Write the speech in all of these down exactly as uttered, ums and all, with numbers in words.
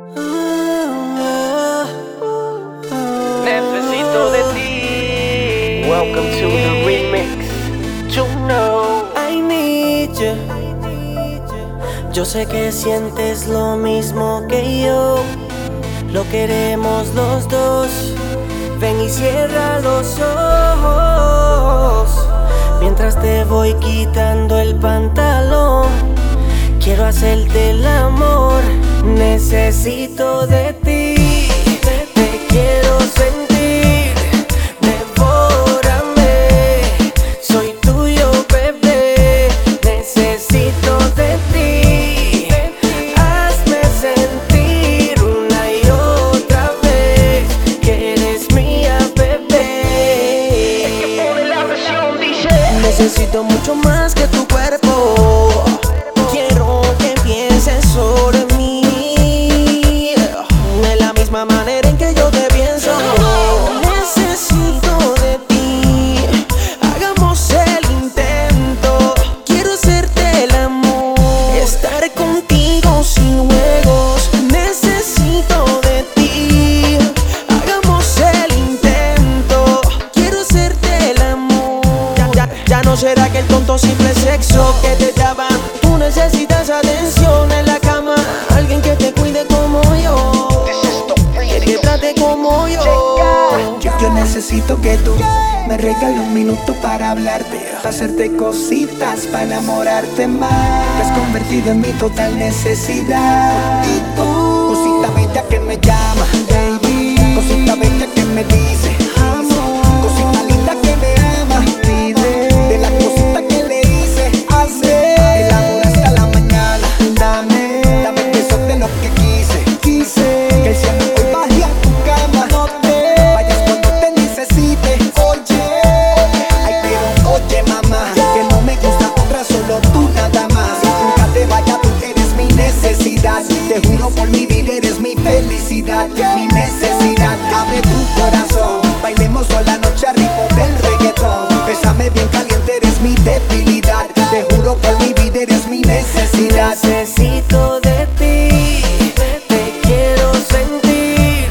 Necesito de ti. Welcome to the remix. You know I need you. Yo sé que sientes lo mismo que yo. Lo queremos los dos. Ven y cierra los ojos mientras te voy quitando el pantalón. Quiero hacerte el amor. Necesito de ti. Te quiero sentir. Devórame. Soy tuyo, bebé. Necesito de ti. Hazme sentir una y otra vez que eres mía, bebé. es que pone la versión, dice. Necesito mucho más que tu cuerpo. Quiero que pienses sobre mí de la misma manera en que yo te pienso. Necesito de ti. Hagamos el intento. Quiero hacerte el amor. Estar contigo sin juegos. Necesito de ti. Hagamos el intento. Quiero hacerte el amor. Ya, ya, ya no será aquel tonto simple sexo que te daba. Tú necesitas atención en la cama. Alguien que te cuide como yo. Que te trate como yo. Yo, yo necesito que tú me regales un minuto para hablarte, para hacerte cositas, para enamorarte más. Te has convertido en mi total necesidad. Y tú, cosita bella que me llama, baby. Cosita bella que me dice, amor. Cosita linda que me ama, pide. De la cosita que le hice, hace el amor hasta la mañana. Dame, dame besos de lo que quise, quise. Que el cielo hoy baje a tu cama. No te vayas cuando te necesite. Oye, ay, pero oye, mamá, que no me gusta otra, solo tú nada más. Nunca te vayas, tú eres mi necesidad. Te juro por mi vida, eres mi felicidad, mi necesidad. Abre tu corazón, bailemos toda la noche al ritmo del reggaetón. Bésame bien caliente, eres mi debilidad. Te juro por mi vida, eres mi necesidad. Necesito de ti. Te quiero sentir.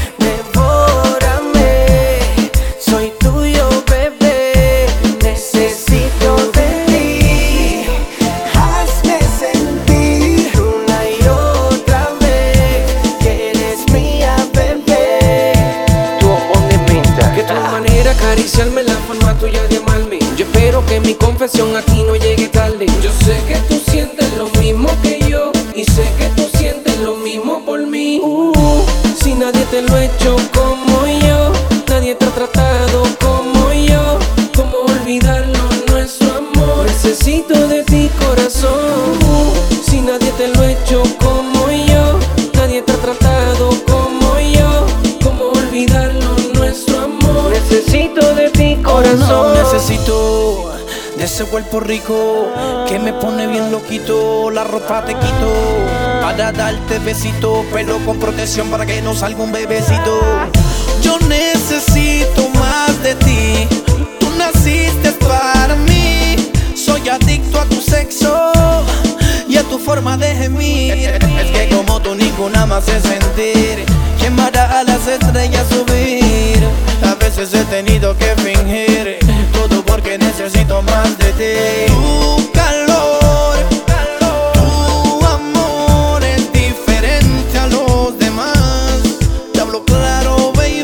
Devórame. Soy tuyo, bebé. Necesito de ti. Hazme sentir Una y otra vez que eres mía, bebé. Tu on the pinta. Que tu manera acariciarme, la forma tuya de amarme. Yo espero que mi confesión a ti no llegue tarde. Yo sé que tú sientes lo mismo que yo y sé que tú sientes lo mismo por mí. Uh, si nadie te lo ha hecho como yo, nadie te ha tratado como yo. ¿Cómo olvidarlo nuestro amor? Necesito de ti, corazón. Uh, si nadie te lo ha hecho como yo, nadie te ha tratado como yo. ¿Cómo olvidarlo nuestro amor? Necesito de ti, corazón. Necesito de ese cuerpo rico que me pone bien loquito. La ropa te quito para darte besito, pero con protección para que no salga un bebecito. Yo necesito más de ti. Tú naciste para mí. Soy adicto a tu sexo y a tu forma de gemir. Es que como tú ninguna me hace sentir. ¿Quién hará a las estrellas subir? A veces he tenido que fingir todo porque necesito más de ti. Tu calor, tu amor es diferente a los demás. Te hablo claro, baby.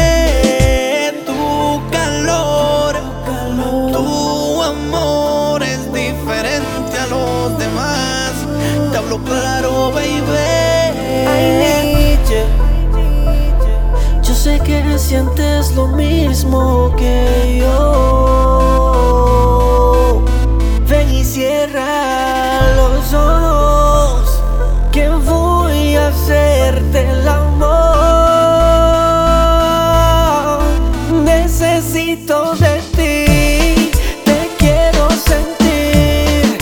Tu calor, tu amor es diferente a los demás. Te hablo claro, baby. I need you. Yo sé que sientes lo mismo que yo. Ven y cierra los ojos, que voy a hacerte el amor. Necesito de ti. Te quiero sentir.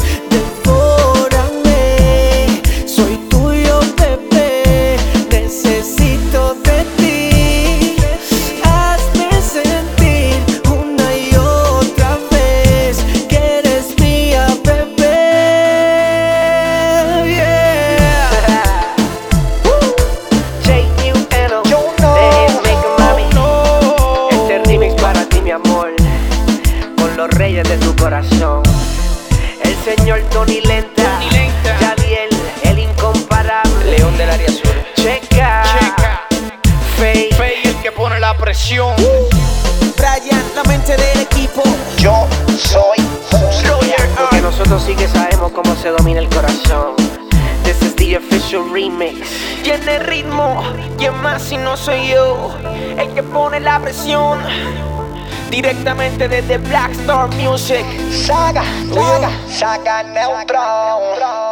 Devórame. Soy tuyo, bebé. Necesito de ti. Hazme sentir una y otra vez que eres mía, bebé. Yeah. ni lenta. Ni lenta. Yadiel, el incomparable. León del área sur. Checa. Checa. Faye. Faye el que pone la presión. Brian, la mente del equipo. Yo soy Porque nosotros sí que sabemos cómo se domina el corazón. This is the official remix. Tiene ritmo, ¿quién más si no soy yo? El que pone la presión. Directamente desde Black Star Music. Saga, saga, saga neutral.